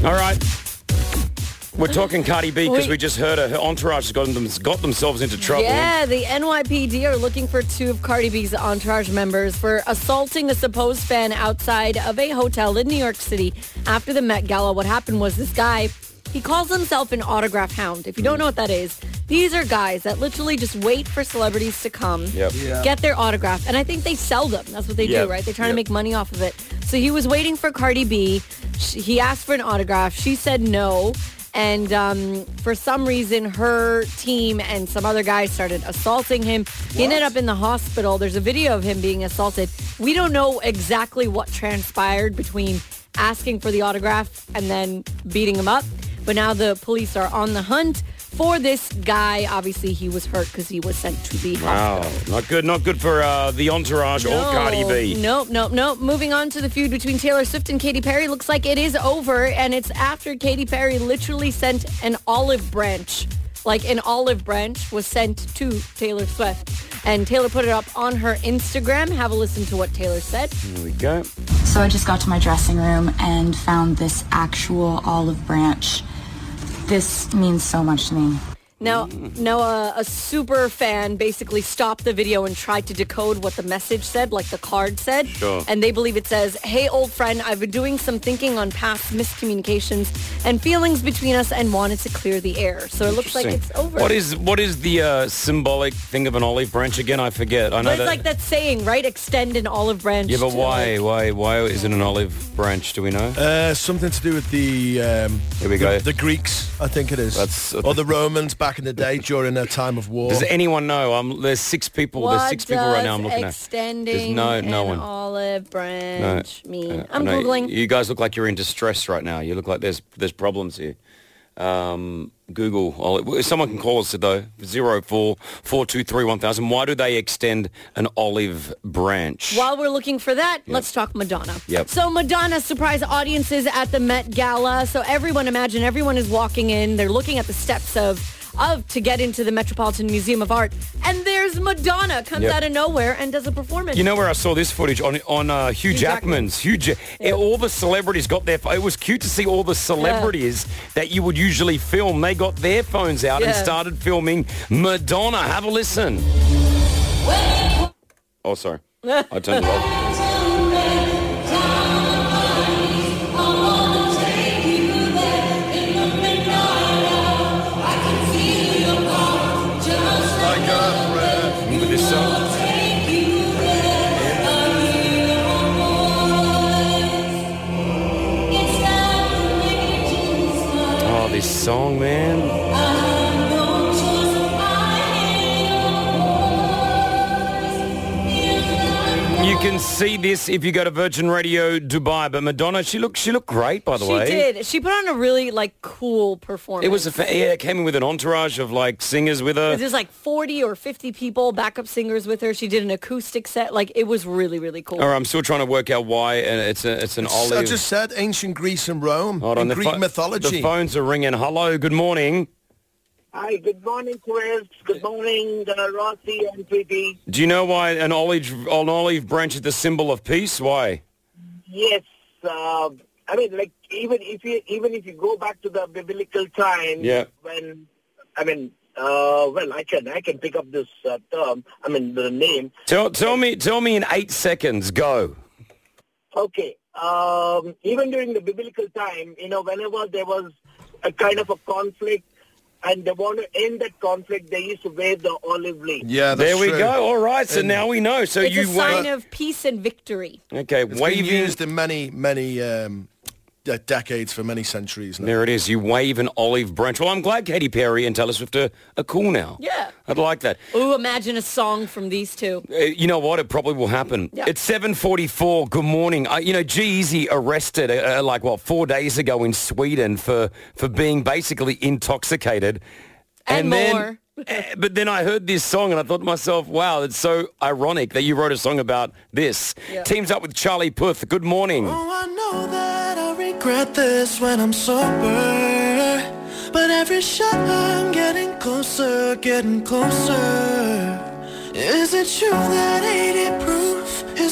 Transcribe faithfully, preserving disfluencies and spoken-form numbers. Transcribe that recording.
All right. We're talking Cardi B because Wait. we just heard her. Her entourage has got, them, got themselves into trouble. Yeah, the N Y P D are looking for two of Cardi B's entourage members for assaulting a supposed fan outside of a hotel in New York City after the Met Gala. What happened was this guy, he calls himself an autograph hound. If you don't know what that is, these are guys that literally just wait for celebrities to come, Yep. Yeah. get their autograph. And I think they sell them. That's what they Yep. do, right? They're trying Yep. to make money off of it. So he was waiting for Cardi B. She, he asked for an autograph. She said no. And um, for some reason, her team and some other guys started assaulting him. He ended up in the hospital. There's a video of him being assaulted. We don't know exactly what transpired between asking for the autograph and then beating him up. But now the police are on the hunt for this guy. Obviously, he was hurt because he was sent to the Wow. hospital. Not good. Not good for uh, the entourage or Cardi B. Nope, nope, nope. Moving on to the feud between Taylor Swift and Katy Perry. Looks like it is over, and it's after Katy Perry literally sent an olive branch. Like an olive branch was sent to Taylor Swift. And Taylor put it up on her Instagram. Have a listen to what Taylor said. Here we go. So I just got to my dressing room and found this actual olive branch. This means so much to me. Now, now uh, a super fan basically stopped the video and tried to decode what the message said, like the card said. Sure. And they believe it says, "Hey, old friend, I've been doing some thinking on past miscommunications and feelings between us and wanted to clear the air." So it looks like it's Interesting. over. What is what is the uh, symbolic thing of an olive branch again? I forget. I know But it's that. like that saying, right? Extend an olive branch. Yeah, but to, why? like- Why? Why is it an olive branch? Do we know? Uh, something to do with the um, Here we the, go. the Greeks, I think it is, That's- or the Romans back in the day during a time of war. Does anyone know? Um, there's six people. What there's six people right now. I'm does looking at. extending There's no no an one. olive branch mean? Uh, I'm I know Googling. You guys look like you're in distress right now. You look like there's there's problems here. Um, Google. I'll- Someone can call us though. Zero four four two three one thousand. Why do they extend an olive branch? While we're looking for that, let's talk Madonna. Yep. So Madonna surprised audiences at the Met Gala. So everyone, imagine everyone is walking in. They're looking at the steps of of to get into the Metropolitan Museum of Art. And there's Madonna comes Yep. out of nowhere and does a performance. You know where I saw this footage? On on uh, Hugh, Hugh Jackman's. Hugh ja- All the celebrities got their... It was cute to see all the celebrities that you would usually film. They got their phones out and Yeah. started filming Madonna. Have a listen. Oh, sorry. I turned it off. Remember this song? Oh, this song, man. You can see this if you go to Virgin Radio Dubai. But Madonna, she looked she looked great, by the she way. did. She put on a really like cool performance. It was a fa- yeah, it came in with an entourage of like singers with her. There's like forty or fifty people, backup singers with her. She did an acoustic set. Like it was really, really cool. All right, I'm still trying to work out why, and it's a it's an olive. I just said ancient Greece and Rome, Hold on, in the Greek pho- mythology. The phones are ringing. Hello, good morning. Hi, good morning, Chris. Good morning, uh, Rossi and Preeti. Do you know why an olive an olive branch is the symbol of peace? Why? Yes, uh, I mean, like even if you even if you go back to the biblical time, Yeah. when I mean, uh, well, I can I can pick up this uh, term. I mean, the name. Tell tell me tell me in eight seconds. Go. Okay, um, even during the biblical time, you know, whenever there was a kind of a conflict. And they want to end that conflict, they used to wave the olive leaf. Yeah, that's There we true. go. All right. So And now we know. So It's you a sign wave. of peace and victory. Okay, It's been waving. used in many, many um, de- decades for many centuries now. There it is. You wave an olive branch. Well, I'm glad Katy Perry and Taylor Swift are, are cool now. Yeah. I'd like that. Ooh, imagine a song from these two. Uh, you know what? It probably will happen. Yeah. It's seven forty-four. Good morning. Uh, you know, G-Eazy arrested uh, uh, like, what, four days ago in Sweden for, for being basically intoxicated. And more. uh, but then I heard this song and I thought to myself, wow, it's so ironic that you wrote a song about this. Yeah. Teams up with Charlie Puth. Good morning. Oh, I know that I'll regret this when I'm sober, but every shot I'm getting closer, getting closer. Is it true that eighty proof